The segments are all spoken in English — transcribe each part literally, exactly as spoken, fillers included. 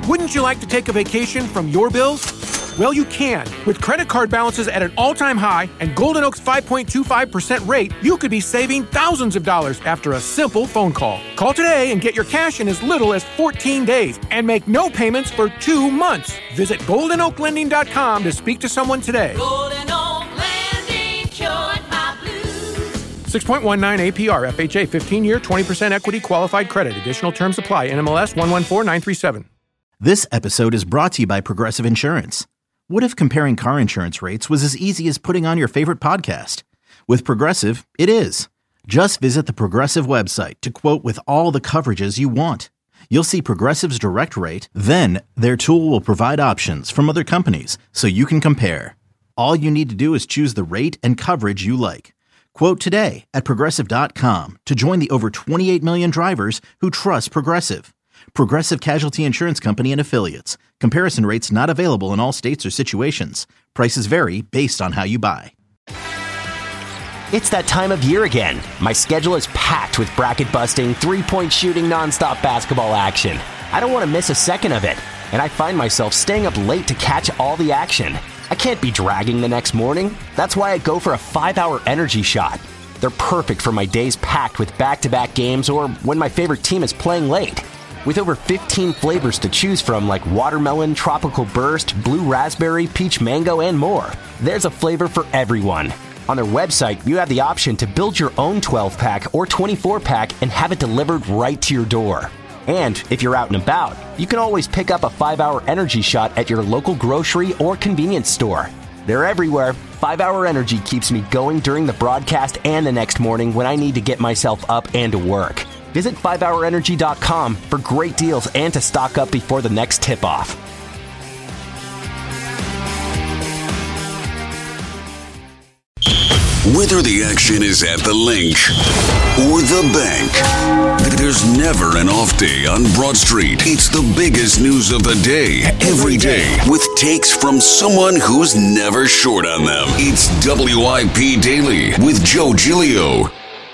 Wouldn't you like to take a vacation from your bills? Well, you can. With credit card balances at an all-time high and Golden Oak's five point two five percent rate, you could be saving thousands of dollars after a simple phone call. Call today and get your cash in as little as fourteen days and make no payments for two months. Visit golden oak lending dot com to speak to someone today. Golden Oak Lending, cured my blues. six point one nine A P R, F H A, fifteen-year, twenty percent equity qualified credit. Additional terms apply. N M L S one one four nine three seven. This episode is brought to you by Progressive Insurance. What if comparing car insurance rates was as easy as putting on your favorite podcast? With Progressive, it is. Just visit the Progressive website to quote with all the coverages you want. You'll see Progressive's direct rate, then their tool will provide options from other companies so you can compare. All you need to do is choose the rate and coverage you like. Quote today at progressive dot com to join the over twenty-eight million drivers who trust Progressive. Progressive Casualty Insurance Company and Affiliates. Comparison rates not available in all states or situations. Prices vary based on how you buy. It's that time of year again. My schedule is packed with bracket-busting, three-point shooting, nonstop basketball action. I don't want to miss a second of it, and I find myself staying up late to catch all the action. I can't be dragging the next morning. That's why I go for a five-hour energy shot. They're perfect for my days packed with back-to-back games or when my favorite team is playing late. With over fifteen flavors to choose from like watermelon, tropical burst, blue raspberry, peach mango, and more, there's a flavor for everyone. On their website, you have the option to build your own twelve-pack or twenty-four pack and have it delivered right to your door. And if you're out and about, you can always pick up a five-hour energy shot at your local grocery or convenience store. They're everywhere. five-hour Energy keeps me going during the broadcast and the next morning when I need to get myself up and to work. Visit five hour energy dot com for great deals and to stock up before the next tip-off. Whether the action is at the link or the bank, there's never an off day on Broad Street. It's the biggest news of the day, every day, with takes from someone who's never short on them. It's W I P Daily with Joe Giglio.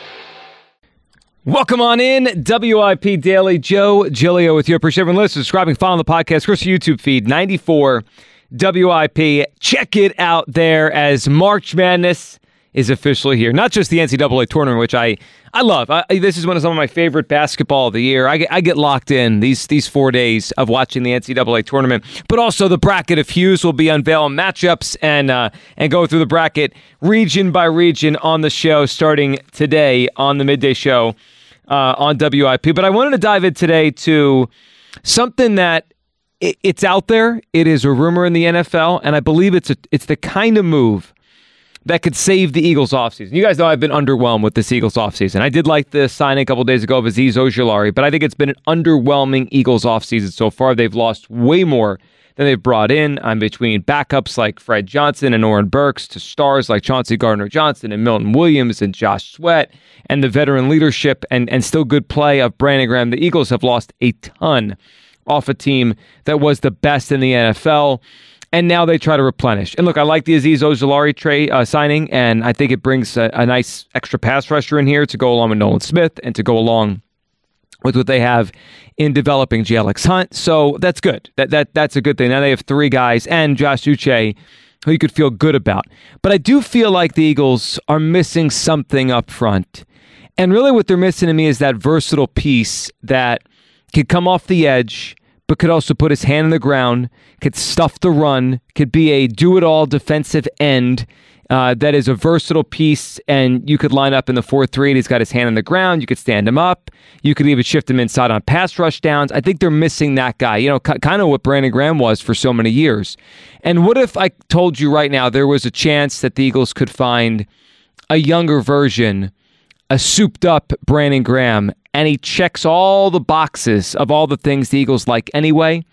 Welcome on in, W I P Daily. Joe Giglio with you. Appreciate everyone listening, subscribing, following the podcast. Of course, YouTube feed, ninety-four W I P. Check it out there as March Madness is officially here. Not just the N C double A tournament, which I, I love. I, this is one of some of my favorite basketball of the year. I get, I get locked in these these four days of watching the N C double A tournament. But also the bracket of Hughes will be unveiling matchups and uh, and go through the bracket region by region on the show starting today on the midday show uh, on W I P. But I wanted to dive in today to something that it, it's out there. It is a rumor in the N F L, and I believe it's a, it's the kind of move that could save the Eagles offseason. You guys know I've been underwhelmed with this Eagles offseason. I did like the signing a couple days ago of Azeez Ojulari, but I think it's been an underwhelming Eagles offseason so far. They've lost way more than they've brought in. I'm between backups like Fred Johnson and Oren Burks to stars like Chauncey Gardner-Johnson and Milton Williams and Josh Sweat and the veteran leadership and, and still good play of Brandon Graham. The Eagles have lost a ton off a team that was the best in the N F L. And now they try to replenish. And look, I like the Azeez Ojulari trade uh, signing, and I think it brings a, a nice extra pass rusher in here to go along with Nolan Smith and to go along with what they have in developing J. Alex Hunt. So that's good. That that that's a good thing. Now they have three guys and Josh Uche, who you could feel good about. But I do feel like the Eagles are missing something up front. And really what they're missing to me is that versatile piece that could come off the edge, but could also put his hand in the ground, could stuff the run, could be a do-it-all defensive end uh, that is a versatile piece, and you could line up in the four three, and he's got his hand on the ground. You could stand him up. You could even shift him inside on pass rush downs. I think they're missing that guy, you know, c- kind of what Brandon Graham was for so many years. And what if I told you right now there was a chance that the Eagles could find a younger version, a souped-up Brandon Graham, and he checks all the boxes of all the things the Eagles like anyway.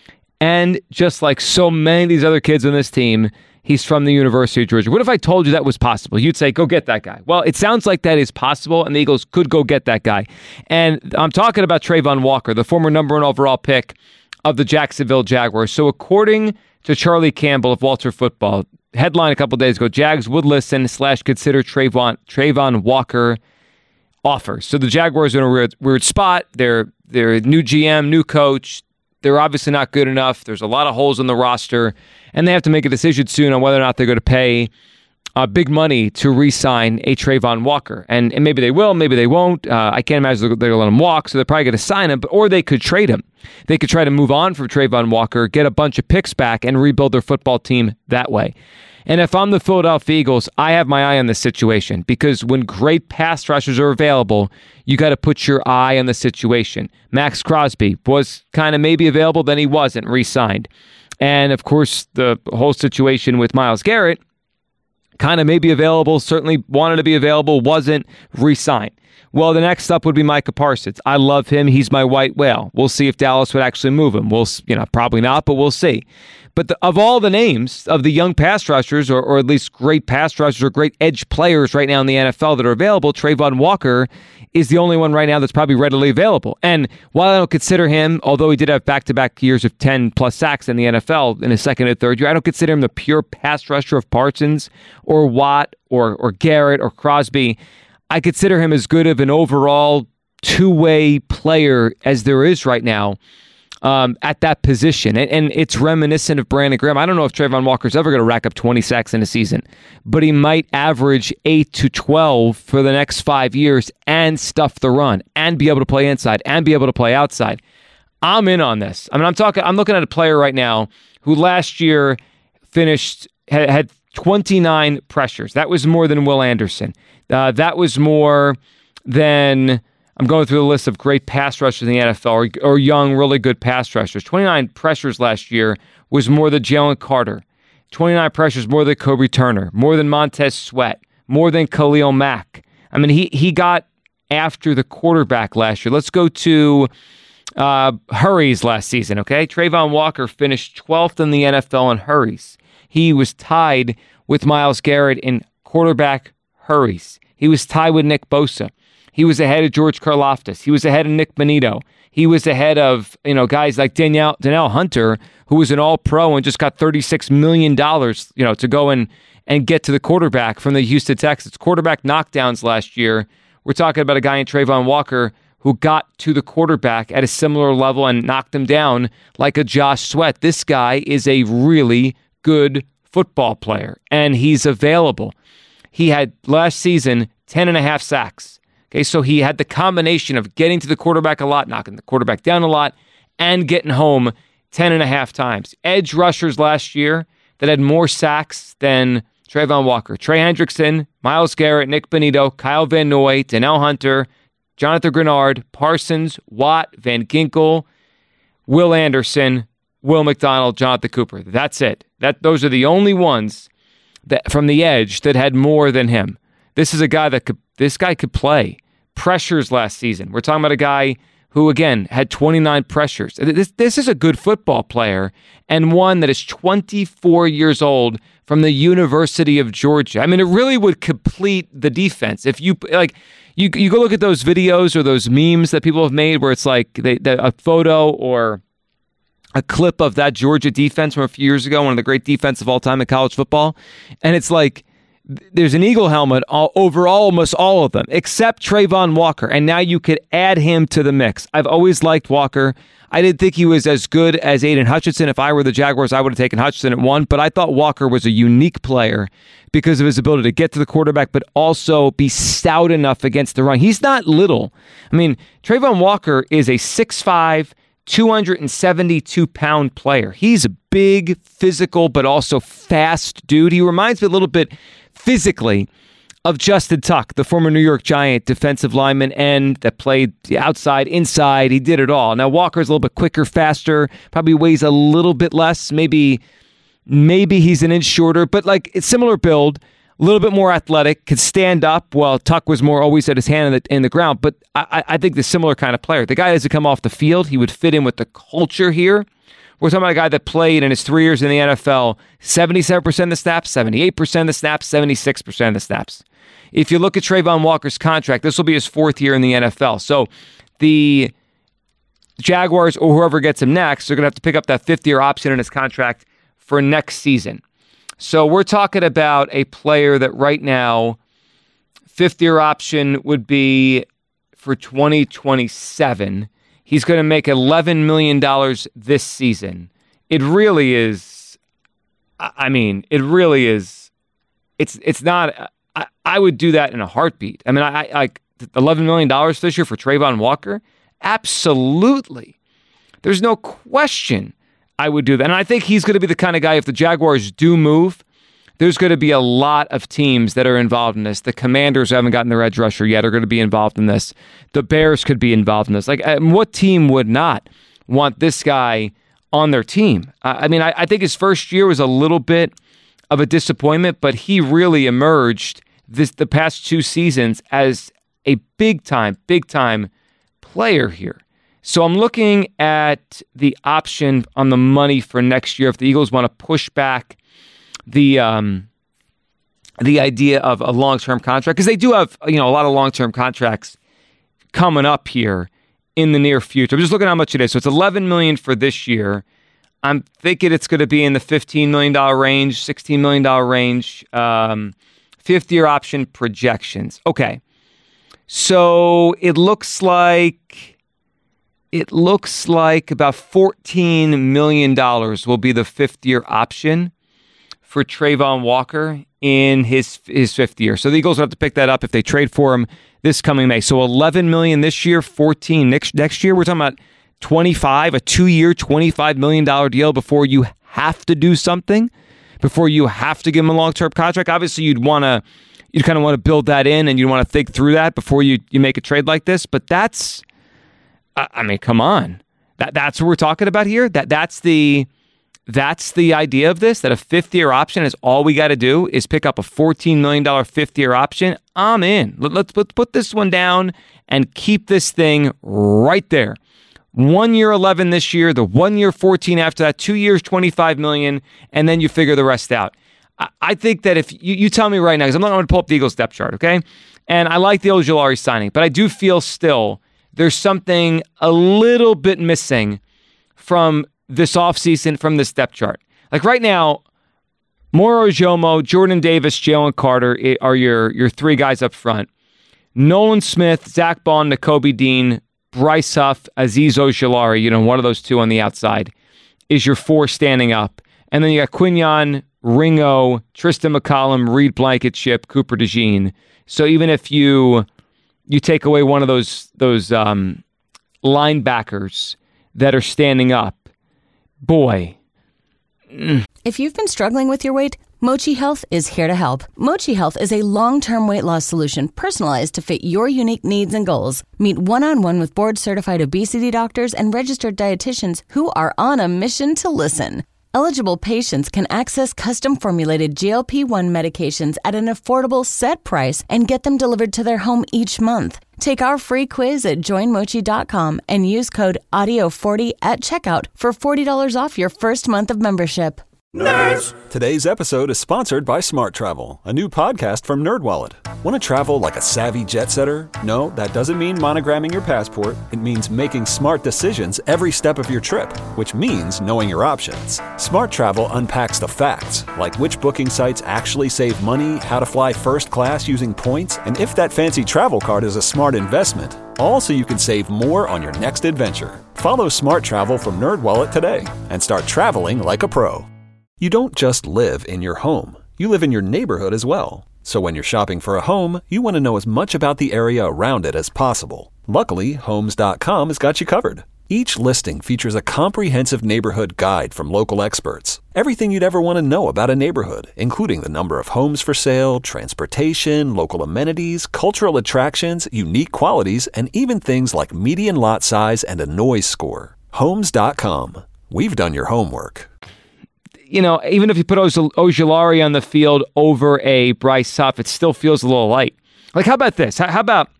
And just like so many of these other kids on this team, he's from the University of Georgia. What if I told you that was possible? You'd say, go get that guy. Well, it sounds like that is possible, and the Eagles could go get that guy. And I'm talking about Travon Walker, the former number one overall pick of the Jacksonville Jaguars. So according to Charlie Campbell of Walter Football, headline a couple days ago, Jags would listen slash consider Travon, Travon Walker offers. So the Jaguars are in a weird, weird spot. They're, they're new G M, new coach. they're obviously not good enough. There's a lot of holes in the roster, and they have to make a decision soon on whether or not they're going to pay uh, big money to re-sign a Trayvon Walker. And, and maybe they will, maybe they won't. Uh, I can't imagine they're going to let him walk, so they're probably going to sign him, but, or they could trade him. They could try to move on from Trayvon Walker, get a bunch of picks back, and rebuild their football team that way. And if I'm the Philadelphia Eagles, I have my eye on this situation, because when great pass rushers are available, you got to put your eye on the situation. Max Crosby was kind of maybe available, then he wasn't re-signed. And of course, the whole situation with Myles Garrett, kind of maybe available, certainly wanted to be available, wasn't re-signed. Well, the next up would be Micah Parsons. I love him. He's my white whale. We'll see if Dallas would actually move him. We'll, you know, probably not, but we'll see. But the, of all the names of the young pass rushers, or, or at least great pass rushers or great edge players right now in the N F L that are available, Trayvon Walker is the only one right now that's probably readily available. And while I don't consider him, although he did have back-to-back years of ten-plus sacks in the N F L in his second and third year, I don't consider him the pure pass rusher of Parsons or Watt or or Garrett or Crosby. I consider him as good of an overall two-way player as there is right now um, at that position. And, and it's reminiscent of Brandon Graham. I don't know if Trayvon Walker's ever going to rack up twenty sacks in a season, but he might average eight to twelve for the next five years and stuff the run and be able to play inside and be able to play outside. I'm in on this. I mean, I'm talking. I'm looking at a player right now who last year finished had, had twenty-nine pressures. That was more than Will Anderson. Uh, that was more than, I'm going through the list of great pass rushers in the N F L, or, or young, really good pass rushers. twenty-nine pressures last year was more than Jalen Carter. twenty-nine pressures more than Kobe Turner, more than Montez Sweat, more than Khalil Mack. I mean, he he got after the quarterback last year. Let's go to uh, hurries last season, okay? Trayvon Walker finished twelfth in the N F L in hurries. He was tied with Myles Garrett in quarterback hurries. He was tied with Nick Bosa. He was ahead of George Karlaftis. He was ahead of Nick Bonito. He was ahead of, you know, guys like Danielle, Danielle Hunter, who was an all-pro and just got thirty-six million dollars, you know, to go and, and get to the quarterback from the Houston Texans. Quarterback knockdowns last year. We're talking about a guy in Trayvon Walker who got to the quarterback at a similar level and knocked him down like a Josh Sweat. This guy is a really good football player, and he's available. He had last season ten and a half sacks. Okay, so he had the combination of getting to the quarterback a lot, knocking the quarterback down a lot, and getting home ten and a half times. Edge rushers last year that had more sacks than Trayvon Walker: Trey Hendrickson, Myles Garrett, Nick Bonito, Kyle Van Noy, Danielle Hunter, Jonathan Grenard, Parsons, Watt, Van Ginkel, Will Anderson, Will McDonald, Jonathan Cooper. That's it. That those are the only ones that from the edge that had more than him. This is a guy that could this guy could play. Pressures last season. We're talking about a guy who, again, had twenty-nine pressures. This, this is a good football player, and one that is twenty-four years old from the University of Georgia. I mean, it really would complete the defense. If you, like, you you go look at those videos or those memes that people have made where it's like they, they, a photo or a clip of that Georgia defense from a few years ago, one of the great defenses of all time in college football, and it's like there's an Eagle helmet all, over almost all of them, except Trayvon Walker, and now you could add him to the mix. I've always liked Walker. I didn't think he was as good as Aiden Hutchinson. If I were the Jaguars, I would have taken Hutchinson at one, but I thought Walker was a unique player because of his ability to get to the quarterback, but also be stout enough against the run. He's not little. I mean, Trayvon Walker is a six five, two hundred seventy-two pound player. He's a big, physical, but also fast dude. He reminds me a little bit physically of Justin Tuck, the former New York Giant defensive lineman end that played outside, inside. He did it all. Now, Walker's a little bit quicker, faster, probably weighs a little bit less. Maybe maybe he's an inch shorter, but like it's similar build, a little bit more athletic, could stand up. Well, Tuck was more always at his hand in the, in the ground, but I, I think the similar kind of player. The guy doesn't come off the field. He would fit in with the culture here. We're talking about a guy that played in his three years in the N F L, seventy-seven percent of the snaps, seventy-eight percent of the snaps, seventy-six percent of the snaps. If you look at Trayvon Walker's contract, this will be his fourth year in the N F L. So the Jaguars or whoever gets him next, they're going to have to pick up that fifth-year option in his contract for next season. So we're talking about a player that right now, fifth-year option would be for twenty twenty-seven. He's going to make eleven million dollars this season. It really is, I mean, it really is, it's it's not, I, I would do that in a heartbeat. I mean, I, I like eleven million dollars this year for Trayvon Walker? Absolutely. There's no question I would do that. And I think he's going to be the kind of guy, if the Jaguars do move, there's going to be a lot of teams that are involved in this. The Commanders haven't gotten their edge rusher yet are going to be involved in this. The Bears could be involved in this. Like, what team would not want this guy on their team? I mean, I, I think his first year was a little bit of a disappointment, but he really emerged this the past two seasons as a big-time, big-time player here. So I'm looking at the option on the money for next year if the Eagles want to push back the um, the idea of a long-term contract, because they do have, you know, a lot of long-term contracts coming up here in the near future. I'm just looking at how much it is. So it's eleven million dollars for this year. I'm thinking it's going to be in the fifteen million dollars range, sixteen million dollars range, um, fifth-year option projections. Okay. So it looks like it looks like about fourteen million dollars will be the fifth-year option for Trayvon Walker in his his fifth year. So the Eagles will have to pick that up if they trade for him this coming May. So eleven million dollars this year, fourteen next next year. We're talking about twenty-five, a two-year, twenty-five million dollars deal before you have to do something, before you have to give him a long-term contract. Obviously, you'd want to you kind of want to build that in, and you want to think through that before you, you make a trade like this. But that's, I mean, come on. That that's what we're talking about here. That that's the That's the idea of this, that a fifth-year option is all we got to do is pick up a fourteen million dollars fifth-year option. I'm in. Let's, let's put this one down and keep this thing right there. One year eleven this year, the one year fourteen after that, two years twenty-five million dollars, and then you figure the rest out. I, I think that if you, you tell me right now, because I'm not going to pull up the Eagles depth chart, okay? And I like the Ojulari signing, but I do feel still there's something a little bit missing from this offseason, from this depth chart. Like right now, Moro Ojomo, Jordan Davis, Jalen Carter are your, your three guys up front. Nolan Smith, Zach Bond, Nakobe Dean, Bryce Huff, Azeez Ojulari, you know, one of those two on the outside, is your four standing up. And then you got Quinyon, Ringo, Tristan McCollum, Reed Blankenship, Cooper DeJean. So even if you you take away one of those those um, linebackers that are standing up, boy. Mm. If you've been struggling with your weight, Mochi Health is here to help. Mochi Health is a long-term weight loss solution personalized to fit your unique needs and goals. Meet one-on-one with board-certified obesity doctors and registered dietitians who are on a mission to listen. Eligible patients can access custom-formulated G L P one medications at an affordable set price and get them delivered to their home each month. Take our free quiz at join mochi dot com and use code audio forty at checkout for forty dollars off your first month of membership. Nerds! Today's episode is sponsored by Smart Travel, a new podcast from NerdWallet. Want to travel like a savvy jet setter? No, that doesn't mean monogramming your passport. It means making smart decisions every step of your trip, which means knowing your options. Smart Travel unpacks the facts, like which booking sites actually save money, how to fly first class using points, and if that fancy travel card is a smart investment. All so you can save more on your next adventure. Follow Smart Travel from NerdWallet today and start traveling like a pro. You don't just live in your home. You live in your neighborhood as well. So when you're shopping for a home, you want to know as much about the area around it as possible. Luckily, Homes dot com has got you covered. Each listing features a comprehensive neighborhood guide from local experts. Everything you'd ever want to know about a neighborhood, including the number of homes for sale, transportation, local amenities, cultural attractions, unique qualities, and even things like median lot size and a noise score. Homes dot com. We've done your homework. You know, even if you put Ojulari on the field over a Bryce Huff, it still feels a little light. Like, how about this? How about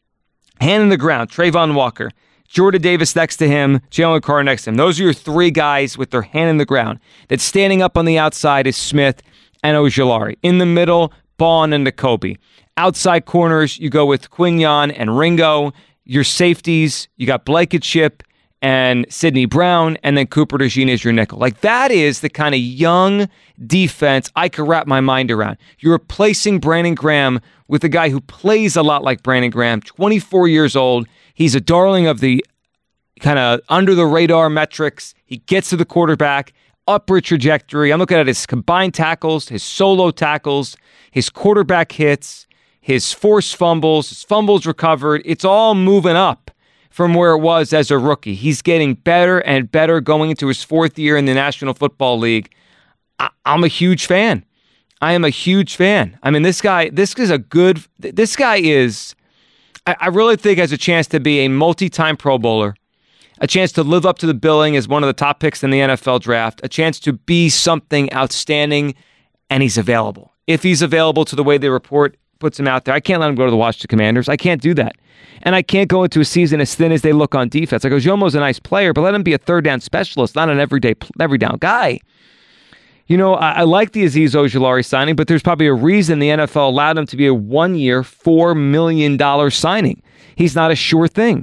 hand in the ground, Trayvon Walker, Jordan Davis next to him, Jalen Carter next to him. Those are your three guys with their hand in the ground. That's standing up on the outside is Smith and Ojulari. In the middle, Bond and Nakobe. Outside corners, you go with Quinyon and Ringo. Your safeties, you got Blankenship and Sidney Brown, and then Cooper DeJean is your nickel. Like, that is the kind of young defense I could wrap my mind around. You're replacing Brandon Graham with a guy who plays a lot like Brandon Graham, twenty-four years old. He's a darling of the kind of under the radar metrics. He gets to the quarterback, upward trajectory. I'm looking at his combined tackles, his solo tackles, his quarterback hits, his forced fumbles, his fumbles recovered. It's all moving up from where it was as a rookie. He's getting better and better going into his fourth year in the National Football League. I- I'm a huge fan. I am a huge fan. I mean, this guy, this is a good, this guy is, I, I really think has a chance to be a multi-time Pro Bowler, a chance to live up to the billing as one of the top picks in the N F L draft, a chance to be something outstanding, and he's available. If he's available to the way they report puts him out there, I can't let him go to the Washington Commanders. I can't do that. And I can't go into a season as thin as they look on defense. Like, Ojomo's a nice player, but let him be a third down specialist, not an everyday every down guy. You know, I, I like the Azeez Ojulari signing, but there's probably a reason the N F L allowed him to be a one-year, four million dollars signing. He's not a sure thing.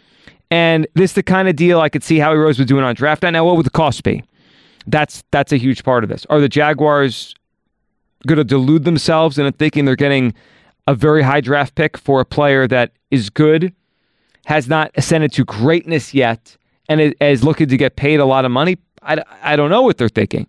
And this is the kind of deal I could see Howie Rose was doing on draft night. Now, what would the cost be? That's that's a huge part of this. Are the Jaguars going to delude themselves into thinking they're getting a very high draft pick for a player that is good, has not ascended to greatness yet, and is looking to get paid a lot of money? I, I don't know what they're thinking.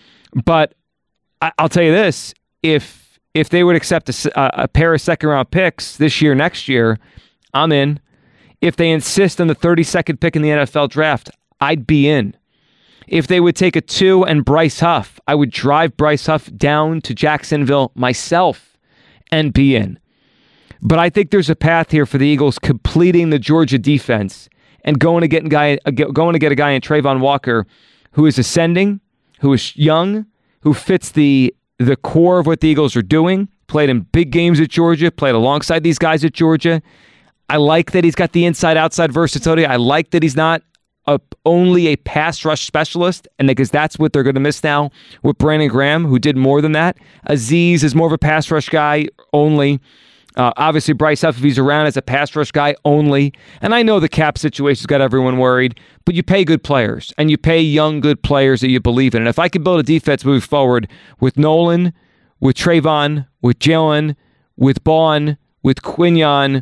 But I, I'll tell you this, if if they would accept a, a pair of second-round picks this year, next year, I'm in. If they insist on the thirty-second pick in the N F L draft, I'd be in. If they would take a two and Bryce Huff, I would drive Bryce Huff down to Jacksonville myself and be in. But I think there's a path here for the Eagles completing the Georgia defense and going to get a guy, going to get a guy in Trayvon Walker who is ascending, who is young, who fits the the core of what the Eagles are doing, played in big games at Georgia, played alongside these guys at Georgia. I like that he's got the inside-outside versatility. I like that he's not a, only a pass rush specialist, and because that's what they're going to miss now with Brandon Graham, who did more than that. Azeez is more of a pass rush guy only. Uh, obviously, Bryce Huff, if he's around, as a pass rush guy only. And I know the cap situation's got everyone worried, but you pay good players, and you pay young, good players that you believe in. And if I could build a defense moving forward with Nolan, with Trayvon, with Jalen, with Bond, with Quinion,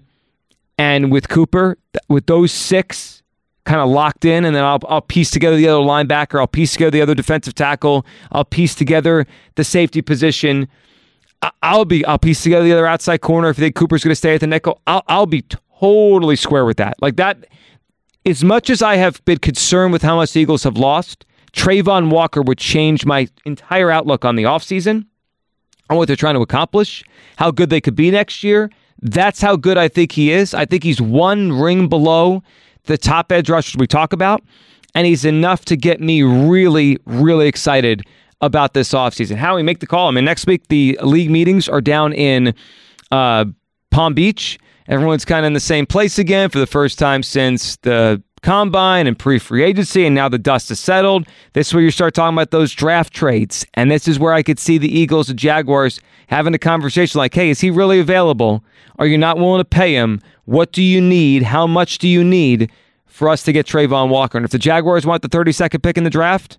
and with Cooper, with those six kind of locked in, and then I'll, I'll piece together the other linebacker, I'll piece together the other defensive tackle, I'll piece together the safety position. I'll be I'll piece together the other outside corner if they think Cooper's going to stay at the nickel. I'll I'll be totally square with that. Like that, as much as I have been concerned with how much the Eagles have lost, Trayvon Walker would change my entire outlook on the offseason, on what they're trying to accomplish, how good they could be next year. That's how good I think he is. I think he's one ring below the top edge rushers we talk about, and he's enough to get me really, really excited about this offseason. Howie, make the call. I mean, next week the league meetings are down in uh, Palm Beach. Everyone's kind of in the same place again for the first time since the combine and pre-free agency, and now the dust has settled. This is where you start talking about those draft trades, and this is where I could see the Eagles and Jaguars having a conversation like, hey, is he really available? Are you not willing to pay him? What do you need? How much do you need for us to get Trayvon Walker? And if the Jaguars want the thirty-second pick in the draft,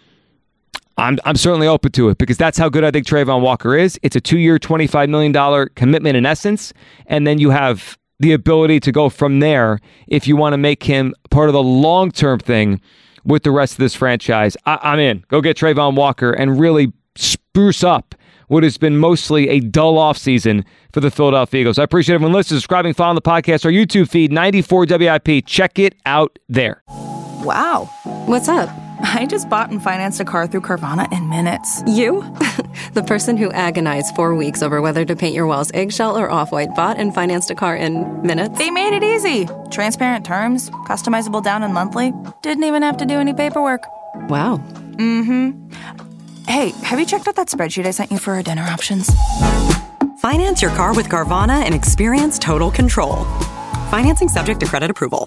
I'm I'm certainly open to it, because that's how good I think Trayvon Walker is. It's a two-year, twenty-five million dollars commitment in essence, and then you have the ability to go from there if you want to make him part of the long-term thing with the rest of this franchise. I, I'm in. Go get Trayvon Walker and really spruce up what has been mostly a dull offseason for the Philadelphia Eagles. I appreciate everyone listening, subscribing, following the podcast, our YouTube feed, ninety-four W I P. Check it out there. Wow. What's up? I just bought and financed a car through Carvana in minutes. You? The person who agonized four weeks over whether to paint your walls eggshell or off-white bought and financed a car in minutes? They made it easy. Transparent terms, customizable down and monthly. Didn't even have to do any paperwork. Wow. Mm-hmm. Hey, have you checked out that spreadsheet I sent you for our dinner options? Finance your car with Carvana and experience total control. Financing subject to credit approval.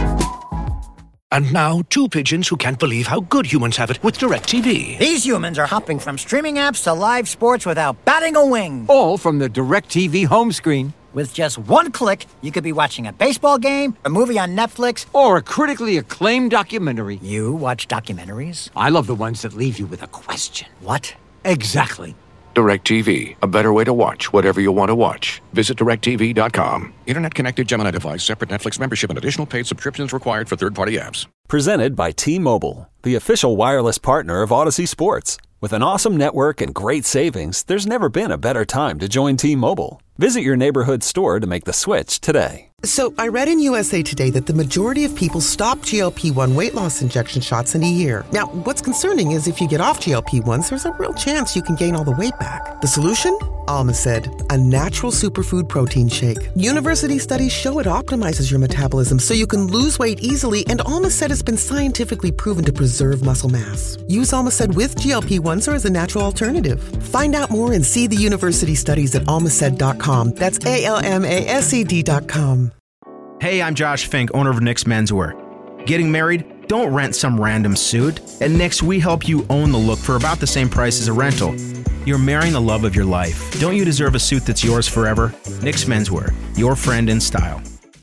And now, two pigeons who can't believe how good humans have it with DirecTV. These humans are hopping from streaming apps to live sports without batting a wing. All from the DirecTV home screen. With just one click, you could be watching a baseball game, a movie on Netflix, or a critically acclaimed documentary. You watch documentaries? I love the ones that leave you with a question. What? Exactly. DirecTV, a better way to watch whatever you want to watch. Visit direct T V dot com. Internet connected Gemini device, separate Netflix membership, and additional paid subscriptions required for third-party apps. Presented by T-Mobile, the official wireless partner of Odyssey Sports. With an awesome network and great savings, there's never been a better time to join T-Mobile. Visit your neighborhood store to make the switch today. So, I read in U S A Today that the majority of people stop G L P one weight loss injection shots in a year. Now, what's concerning is if you get off G L P ones, there's a real chance you can gain all the weight back. The solution? Almacid, a natural superfood protein shake. University studies show it optimizes your metabolism so you can lose weight easily, and Almacid has been scientifically proven to preserve muscle mass. Use Almacid with G L P ones or as a natural alternative. Find out more and see the university studies at almacid dot com. That's A L M A S E D dot com. Hey, I'm Josh Fink, owner of Nick's Menswear. Getting married? Don't rent some random suit. At Nick's, we help you own the look for about the same price as a rental. You're marrying the love of your life. Don't you deserve a suit that's yours forever? Nick's Menswear, your friend in style.